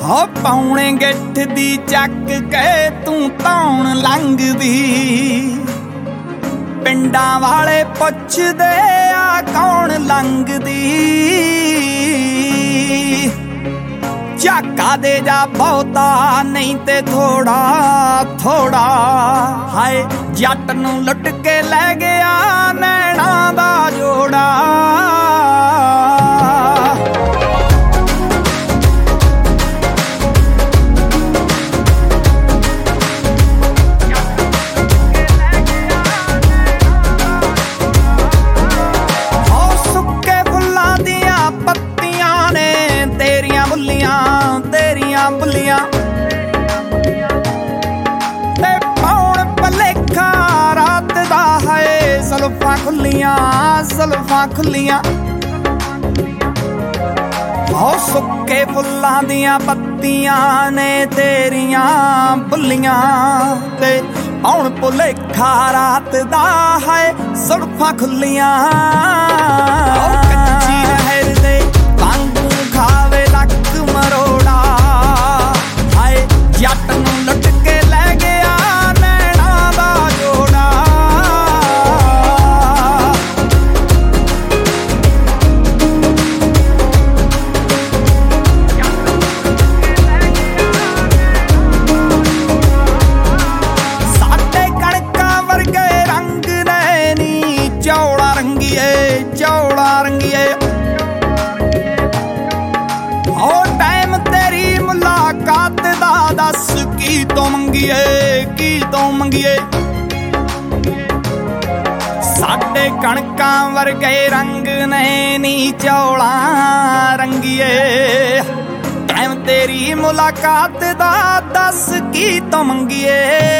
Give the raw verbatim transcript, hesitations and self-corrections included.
ਹੋ ਪੌਣੇ ਗਿੱਠ ਦੀ ਚੱਕ ਕੇ ਤੂੰ ਧੌਣ ਲੰਘਦੀ, ਪਿੰਡਾਂ ਵਾਲੇ ਪੁੱਛਦੇ ਆ ਕੌਣ ਲੰਘਦੀ। ਝਾਕਾ ਦੇ ਜਾ ਬਹੁਤਾ ਨਹੀਂ ਤੇ ਥੋੜਾ ਥੋੜਾ, ਹਾਏ ਜੱਟ ਨੂੰ ਲੁੱਟ ਕੇ ਲੈ ਗਿਆ ਨੈਣਾ ਦਾ ਜੋੜਾ। ਤੇਰੀਆਂ ਬੁੱਲੀਆਂ ਤੇ ਪੌਣ ਭਲੇਖਾ ਰਾਤ ਦਾ ਹੈ, ਜ਼ੁਲਫਾਂ ਖੁੱਲੀਆਂ ਜ਼ੁਲਫਾਂ ਖੁੱਲੀਆਂ। ਹੋ ਸੁੱਕੇ ਫੁੱਲਾਂ ਦੀਆਂ ਪੱਤੀਆਂ ਨੇ ਤੇਰੀਆਂ ਬੁੱਲੀਆਂ, ਤੇ ਪੌਣ ਭੁਲੇਖਾ ਰਾਤ ਦਾ ਹੈ, ਜ਼ੁਲਫਾਂ ਖੁੱਲੀਆਂ। ਕੱਚੀ ਨਹਿਰ ਦੇ ਵਾਂਗੂ ਖਾਵੇ ਲੱਕ ਮਰੋੜਾ, ਹਾਏ ਜੱਟ ਨੂੰ ਲੁੱਟ ਕੇ ਲੈ ਗਿਆ ਨੈਣਾ ਦਾ ਜੋੜਾ। ਸਾਡੇ ਕਣਕਾਂ ਵਰਗੇ ਰੰਗ ਨੇ ਨੀ ਚੌੜਾ ਰੰਗੀਏ ਚੌੜਾ ਰੰਗੀਏ। ਹੋ ਟਾਈਮ ਤੇਰੀ ਮੁਲਾਕਾਤ ਦਾ ਦੱਸ ਕੀ ਤੋਂ ਮੰਗੀਏ ਕੀ ਤੋਂ ਮੰਗੀਏ। ਸਾਡੇ ਕਣਕਾਂ ਵਰਗੇ ਰੰਗ ਨੇ ਨੀ ਚੌਲਾ ਰੰਗੀਏ, ਟਾਈਮ ਤੇਰੀ ਮੁਲਾਕਾਤ ਦਾ ਦੱਸ ਕੀ ਤੋਂ ਮੰਗੀਏ।